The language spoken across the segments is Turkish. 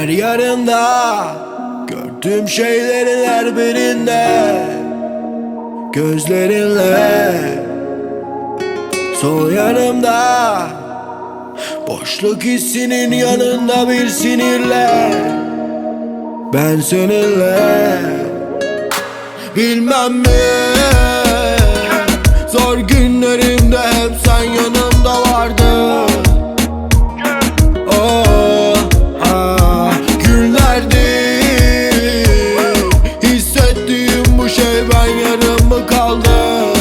her yarında. Gördüğüm şeylerin her birinde gözlerinle. Sol yanımda boşluk hissinin yanında bir sinirle. Ben seninle bilmem mi, zor günlerimde hep sen yanımda vardın. Oh, ah, günlerdi hissettiğim bu şey, ben yarım mı kaldım?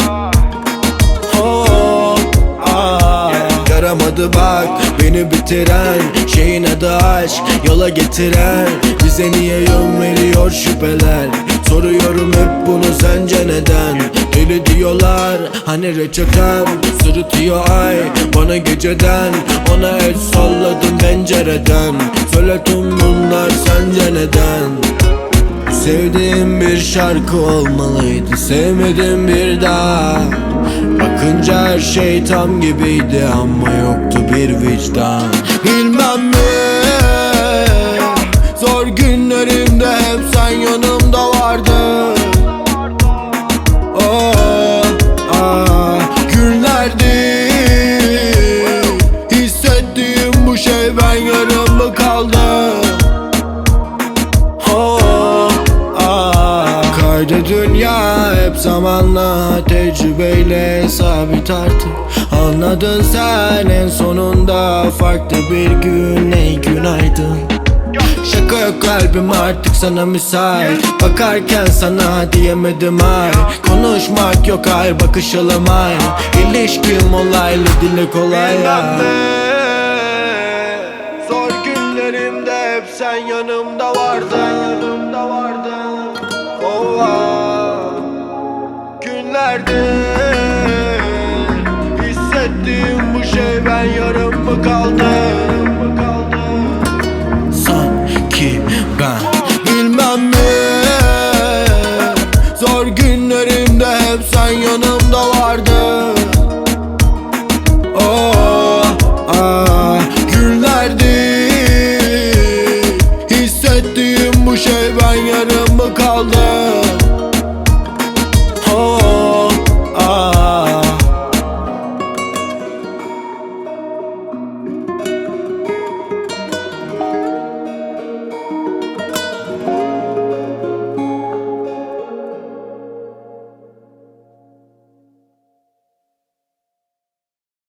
Oh, ah, yaramadı bak beni bitiren şeyin adı aşk, yola getiren. Bize niye yön veriyor şüpheler? Soruyorum hep bunu, sence neden? Deli diyorlar hani reçetem, sırıtıyor ay bana geceden. Ona el salladım pencereden. Söyle tüm bunlar sence neden? Sevdiğim bir şarkı olmalıydı, sevmedim bir daha. Bakınca her şey tam gibiydi ama yoktu bir vicdan. Bilmem mi, zor günlerimde hep sen yanımda vardın. Oh, ah, günlerdi hissettiğim bu şey, ben yarım mı kaldım? Oh, ah, kaydı dünya hep zamanla, tecrübeyle sabit artık. Anladın sen en sonunda, farklı bir gün, ey günaydın. Şaka yok kalbim artık sana müsait. Bakarken sana diyemedim ay. Konuşmak yok hayır, bakışalım ay. İlişkim olaylı, dile kolay ya. Zor günlerimde hep sen yanımda vardın. Oh, ah, günlerde hissettiğim bu şey, ben yarım mı kaldım? Sanki ben bilmem mi, zor günlerimde hep sen yanımda vardın. Oh, ah, günlerdi hissettiğim bu şey, ben yarım mı kaldım?